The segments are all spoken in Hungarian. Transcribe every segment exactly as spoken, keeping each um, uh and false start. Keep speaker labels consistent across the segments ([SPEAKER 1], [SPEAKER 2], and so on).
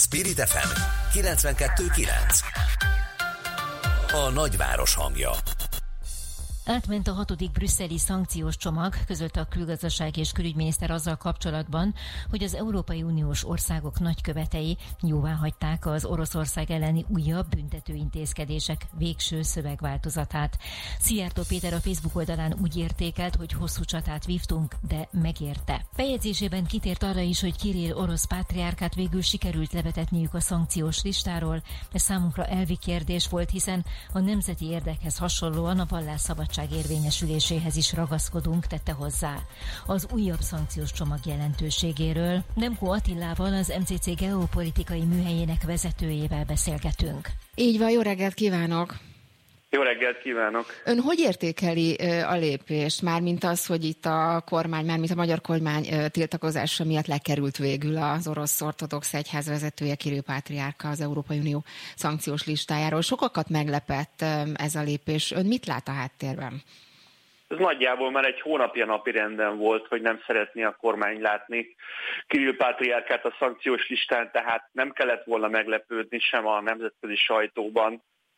[SPEAKER 1] Spirit ef em kilencvenkettő kilenc. A nagyváros hangja.
[SPEAKER 2] Átment a hatodik brüsszeli szankciós csomag, közölte a külgazdasági és külügyminiszter azzal kapcsolatban, hogy az Európai Uniós országok nagykövetei jóváhagyták az Oroszország elleni újabb büntetőintézkedések végső szövegváltozatát. Szijjártó Péter a Facebook oldalán úgy értékelt, hogy hosszú csatát vívtunk, de megérte. Bejegyzésében kitért arra is, hogy Kirill orosz pátriárkát végül sikerült levetetniük a szankciós listáról. Ez számunkra elvi kérdés volt, hiszen a nemzeti érdekhez hasonlóan a vallásszabadság érvényesüléséhez is ragaszkodunk, tette hozzá. Az újabb szankciós csomag jelentőségéről Nemko Attilával, az em cé cé geopolitikai műhelyének vezetőjével beszélgetünk.
[SPEAKER 3] Így van, jó reggelt kívánok!
[SPEAKER 4] Jó reggelt kívánok!
[SPEAKER 3] Ön hogy értékeli a lépést? Mármint az, hogy itt a kormány, mármint a magyar kormány tiltakozása miatt lekerült végül az orosz ortodox egyház vezetője, Kirill pátriárka az Európai Unió szankciós listájáról. Sokakat meglepett ez a lépés. Ön mit lát a háttérben?
[SPEAKER 4] Ez nagyjából már egy hónapja napirenden volt, hogy nem szeretné a kormány látni Kirill pátriárkát a szankciós listán, tehát nem kellett volna meglepődni sem a nemzetközi sajtóban,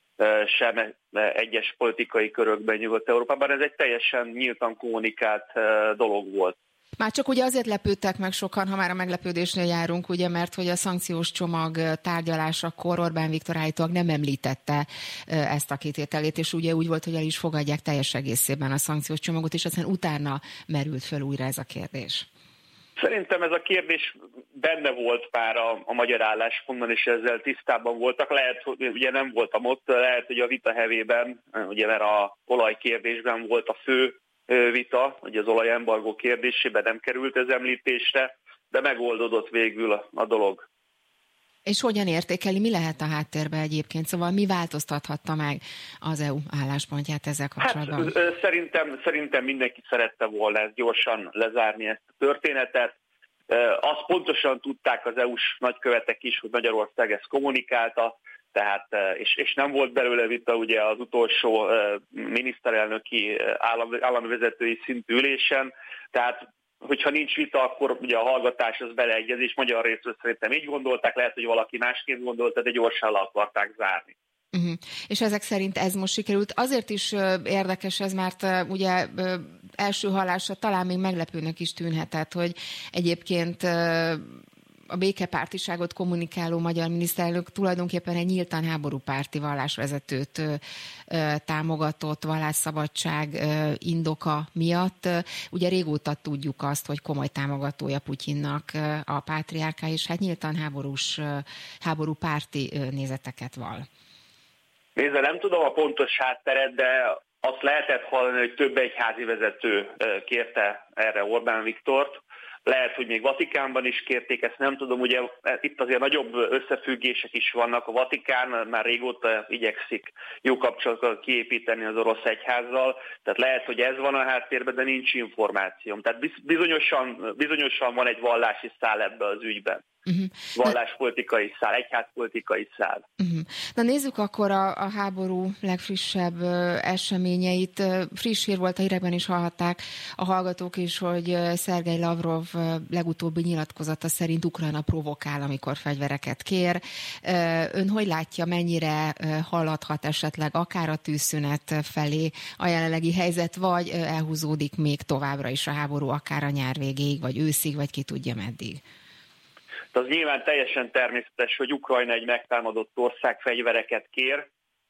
[SPEAKER 4] sem egyes politikai körökben Nyugat-Európában. Ez egy teljesen nyíltan kommunikált dolog volt.
[SPEAKER 3] Már csak ugye azért lepődtek meg sokan, ha már a meglepődésnél járunk, ugye, mert hogy a szankciós csomag tárgyalásakor Orbán Viktor állítólag nem említette ezt a kitételét, és ugye úgy volt, hogy el is fogadják teljes egészében a szankciós csomagot, és aztán utána merült föl újra ez a kérdés.
[SPEAKER 4] Szerintem ez a kérdés benne volt már a, a magyar álláspontban, és ezzel tisztában voltak. Lehet, hogy ugye nem voltam ott, lehet, hogy a vita hevében, ugye mert a olajkérdésben volt a fő vita, hogy az olajembargó kérdésében nem került ez említésre, de megoldódott végül a, a dolog.
[SPEAKER 3] És hogyan értékeli, mi lehet a háttérben egyébként? Szóval mi változtathatta meg az é u álláspontját ezzel kapcsolatban?
[SPEAKER 4] Hát szerintem, szerintem mindenki szerette volna ezt gyorsan lezárni, ezt a történetet. Azt pontosan tudták az é u-s nagykövetek is, hogy Magyarország ezt kommunikálta, tehát, és, és nem volt belőle vita ugye az utolsó miniszterelnöki állam, államvezetői szintű ülésen, tehát hogyha nincs vita, akkor ugye a hallgatás az beleegyezés. Magyar részről szerintem így gondolták, lehet, hogy valaki másként gondolta, de gyorsan le akarták zárni.
[SPEAKER 3] Uh-huh. És ezek szerint ez most sikerült. Azért is uh, érdekes ez, mert uh, ugye uh, első hallásra talán még meglepőnek is tűnhetett, hogy egyébként uh, a békepártiságot kommunikáló magyar miniszterelnök tulajdonképpen egy nyíltan háborúpárti vallásvezetőt ö, ö, támogatott vallásszabadság ö, indoka miatt. Ugye régóta tudjuk azt, hogy komoly támogatója Putyinnak ö, a pátriárka, és hát nyíltan háborús, ö, háborúpárti ö, nézeteket vall.
[SPEAKER 4] Nézze, nem tudom a pontos hátteret, de azt lehetett hallani, hogy több egyházi vezető kérte erre Orbán Viktort. Lehet, hogy még Vatikánban is kérték, ezt nem tudom, ugye itt azért nagyobb összefüggések is vannak. A Vatikán már régóta igyekszik jó kapcsolatokat kiépíteni az orosz egyházzal, tehát lehet, hogy ez van a háttérben, de nincs információm. Tehát bizonyosan, bizonyosan van egy vallási szál ebbe az ügyben. Uh-huh. Valláspolitikai szál, egyházpolitikai szál.
[SPEAKER 3] Uh-huh. Na nézzük akkor a, a háború legfrissebb uh, eseményeit. Uh, friss hír volt, a hírekben is hallhatták a hallgatók is, hogy uh, Szergej Lavrov uh, legutóbbi nyilatkozata szerint Ukrajna provokál, amikor fegyvereket kér. Uh, ön hogy látja, mennyire uh, haladhat esetleg akár a tűzszünet felé a jelenlegi helyzet, vagy uh, elhúzódik még továbbra is a háború, akár a nyár végéig, vagy őszig, vagy ki tudja meddig?
[SPEAKER 4] Az nyilván teljesen természetes, hogy Ukrajna egy megtámadott ország fegyvereket kér,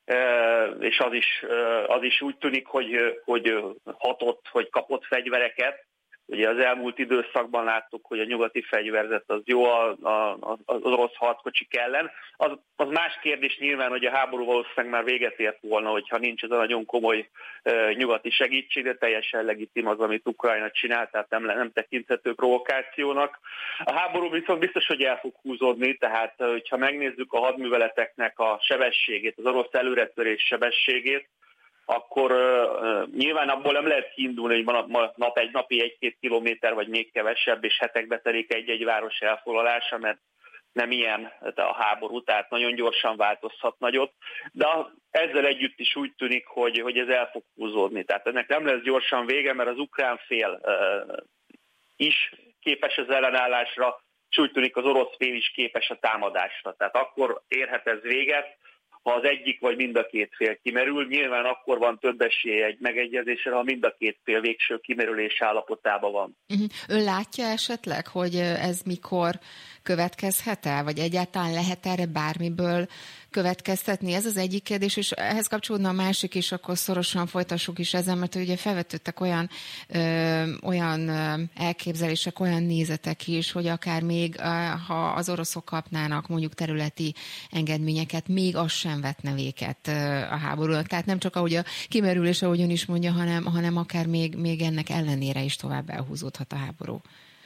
[SPEAKER 4] és az is, az is úgy tűnik, hogy, hogy hatott, hogy kapott fegyvereket. Ugye az elmúlt időszakban láttuk, hogy a nyugati fegyverzet az jó az orosz harckocsik ellen. Az, az más kérdés nyilván, hogy a háború valószínűleg már véget ért volna, hogyha nincs ez a nagyon komoly uh, nyugati segítség, de teljesen legitim az, amit Ukrajna csinál, tehát nem, nem tekinthető provokációnak. A háború viszont biztos, hogy el fog húzódni, tehát hogyha megnézzük a hadműveleteknek a sebességét, az orosz előretörés sebességét, akkor uh, nyilván abból nem lehet kiindulni, hogy ma, ma nap egy napi egy-két kilométer, vagy még kevesebb, és hetekbe telik egy-egy város elfoglalása, mert nem ilyen a háború, tehát nagyon gyorsan változhat nagyot, de ezzel együtt is úgy tűnik, hogy, hogy ez el fog húzódni. Tehát ennek nem lesz gyorsan vége, mert az ukrán fél uh, is képes az ellenállásra, és úgy tűnik az orosz fél is képes a támadásra. Tehát akkor érhet ez véget, ha az egyik vagy mind a két fél kimerül. Nyilván akkor van több esélye egy megegyezésre, ha mind a két fél végső kimerülés állapotában van.
[SPEAKER 3] Uh-huh. Ön látja esetleg, hogy ez mikor következhet el, vagy egyáltalán lehet erre bármiből következtetni? Ez az egyik kérdés, és ehhez kapcsolódna a másik is, akkor szorosan folytassuk is ezen, mert ugye felvetődtek olyan, ö, olyan elképzelések, olyan nézetek is, hogy akár még, ha az oroszok kapnának mondjuk területi engedményeket, még az sem vetne véget a háborúnak. Tehát nem csak ahogy a kimerülés, ahogy ön is mondja, hanem, hanem akár még, még ennek ellenére is tovább elhúzódhat a háború.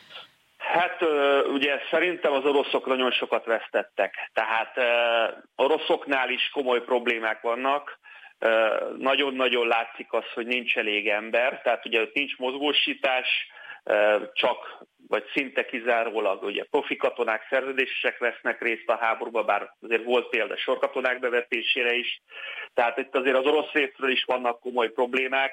[SPEAKER 4] Hát ugye szerintem az oroszok nagyon sokat vesztettek. Tehát oroszoknál is komoly problémák vannak. Nagyon-nagyon látszik az, hogy nincs elég ember. Tehát ugye ott nincs mozgósítás, csak vagy szinte kizárólag ugye profi katonák, szerződésesek vesznek részt a háborúba, bár azért volt példa sorkatonák bevetésére is. Tehát itt azért az orosz részről is vannak komoly problémák.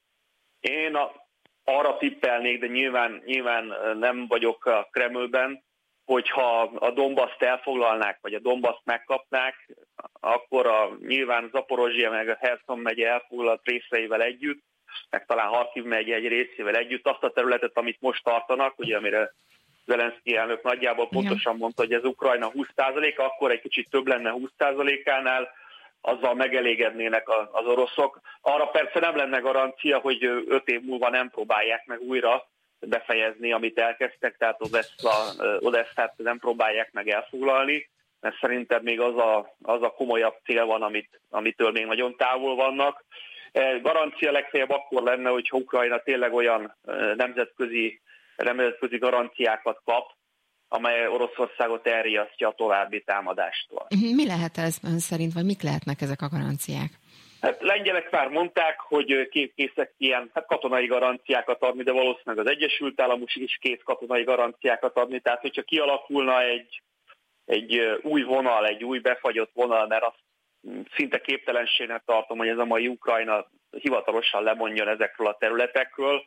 [SPEAKER 4] Én a arra tippelnék, de nyilván, nyilván nem vagyok a Kremlben, hogyha a Donbaszt elfoglalnák, vagy a Donbaszt megkapnák, akkor a, nyilván Zaporozsia meg a Herson megye elfoglalt részeivel együtt, meg talán Harkiv megye egy részével együtt azt a területet, amit most tartanak, ugye amire Zelenszky elnök nagyjából pontosan mondta, hogy ez Ukrajna húsz százaléka, akkor egy kicsit több lenne húsz százalékánál, azzal megelégednének az oroszok. Arra persze nem lenne garancia, hogy öt év múlva nem próbálják meg újra befejezni, amit elkezdtek, tehát Odesszát nem próbálják meg elfoglalni, mert szerintem még az a, az a komolyabb cél van, amit, amitől még nagyon távol vannak. Garancia legfeljebb akkor lenne, hogyha Ukrajna tényleg olyan nemzetközi, nemzetközi garanciákat kap, amely Oroszországot elriasztja a további támadástól.
[SPEAKER 3] Mi lehet ez ön szerint, vagy mik lehetnek ezek a garanciák?
[SPEAKER 4] Hát lengyelek már mondták, hogy készek ilyen hát katonai garanciákat adni, de valószínűleg az Egyesült Államok is kész katonai garanciákat adni, tehát hogyha kialakulna egy, egy új vonal, egy új befagyott vonal, mert azt szinte képtelenségnek tartom, hogy ez a mai Ukrajna hivatalosan lemondjon ezekről a területekről,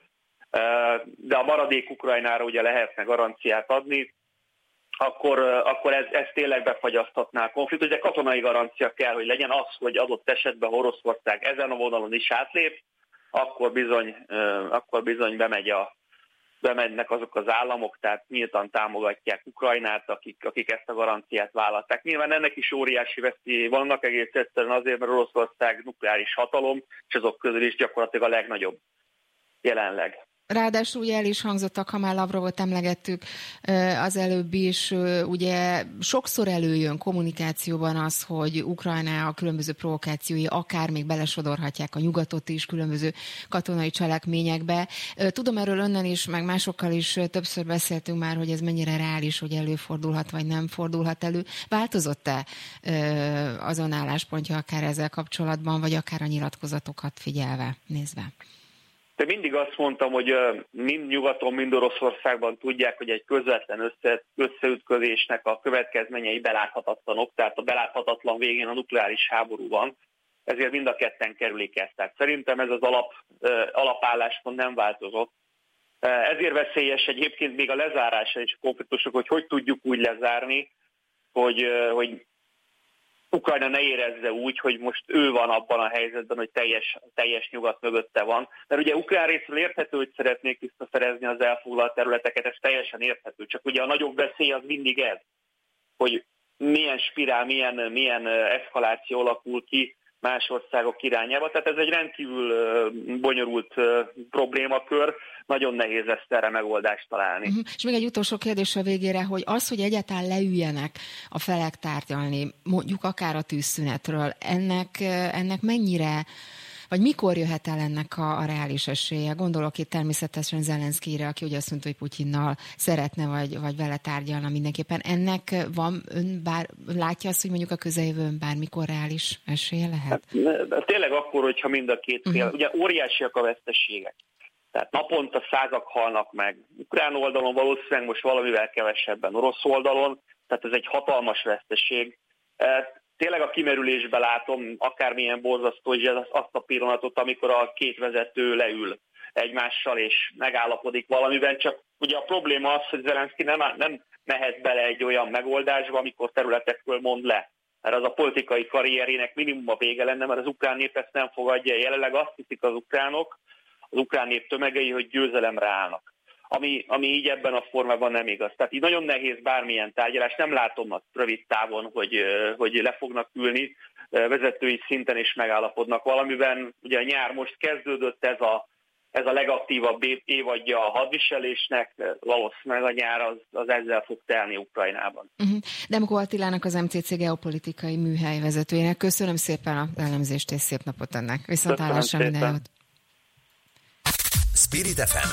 [SPEAKER 4] de a maradék Ukrajnára ugye lehetne garanciát adni, akkor, akkor ez, ez tényleg befagyaszthatná a konfliktus, de katonai garancia kell, hogy legyen az, hogy adott esetben Oroszország ezen a vonalon is átlép, akkor bizony, akkor bizony bemegy a, bemennek azok az államok, tehát nyíltan támogatják Ukrajnát, akik, akik ezt a garanciát vállalták. Nyilván ennek is óriási veszélyei vannak, egész egyszerűen azért, mert Oroszország nukleáris hatalom, és azok közül is gyakorlatilag a legnagyobb jelenleg.
[SPEAKER 3] Ráadásul ugye el is hangzottak, ha már Lavrovot emlegettük az előbb is, ugye sokszor előjön kommunikációban az, hogy Ukrajna a különböző provokációi akár még belesodorhatják a nyugatot is különböző katonai cselekményekbe. Tudom erről önnel is, meg másokkal is többször beszéltünk már, hogy ez mennyire reális, hogy előfordulhat, vagy nem fordulhat elő. Változott-e azon álláspontja akár ezzel kapcsolatban, vagy akár a nyilatkozatokat figyelve, nézve?
[SPEAKER 4] De mindig azt mondtam, hogy mind nyugaton, mind Oroszországban tudják, hogy egy közvetlen össze, összeütközésnek a következményei beláthatatlanok, tehát a beláthatatlan végén a nukleáris háború van, ezért mind a ketten kerülik ezt. Tehát szerintem ez az alap, alapálláspont nem változott. Ezért veszélyes egyébként még a lezárása és a konfliktusok, hogy hogy tudjuk úgy lezárni, hogy, hogy Ukrajna ne érezze úgy, hogy most ő van abban a helyzetben, hogy teljes, teljes nyugat mögötte van. Mert ugye ukrán részről érthető, hogy szeretnék visszaszerezni az elfoglalt területeket, ez teljesen érthető. Csak ugye a nagyobb veszély az mindig ez, hogy milyen spirál, milyen, milyen eszkaláció alakul ki más országok irányába. Tehát ez egy rendkívül bonyolult problémakör, nagyon nehéz ezt erre megoldást találni.
[SPEAKER 3] Uh-huh. És még egy utolsó kérdés a végére, hogy az, hogy egyáltalán leüljenek a felek tárgyalni, mondjuk akár a tűzszünetről, ennek, ennek mennyire, vagy mikor jöhet el ennek a, a reális esélye? Gondolok itt természetesen Zelenszkyre, aki ugye azt mondta, hogy Putyinnal szeretne, vagy, vagy vele tárgyalna mindenképpen. Ennek van, ön bár, látja azt, hogy mondjuk a közeljövőn bármikor reális esélye lehet?
[SPEAKER 4] Hát, tényleg akkor, hogyha mind a két fél, uh-huh. ugye óriásiak a veszteségek. Tehát naponta százak halnak meg. Ukrán oldalon valószínűleg most valamivel kevesebben, orosz oldalon, tehát ez egy hatalmas veszteség. Tényleg a kimerülésbe látom, akármilyen borzasztó, hogy azt a pillanatot, amikor a két vezető leül egymással és megállapodik valamiben, csak ugye a probléma az, hogy Zelenszky nem, nem, mehet bele egy olyan megoldásba, amikor területekről mond le. Mert az a politikai karrierének minimum a vége lenne, mert az ukrán nép ezt nem fogadja. Jelenleg azt hiszik az ukránok, az ukrán nép tömegei, hogy győzelemre állnak. Ami, ami így ebben a formában nem igaz. Tehát így nagyon nehéz bármilyen tárgyalás. Nem látom azt rövid távon, hogy, hogy le fognak ülni, vezetői szinten is megállapodnak valamiben. Ugye a nyár most kezdődött, ez a, ez a legaktívabb évadja a hadviselésnek, valószínűleg a nyár az, az ezzel fog telni Ukrajnában. Uh-huh.
[SPEAKER 3] Demko Attilának, az em cé cé geopolitikai műhely vezetőjének köszönöm szépen az elemzést, és szép napot ennek. Viszontlátásra, minden jót!
[SPEAKER 1] Spirit ef em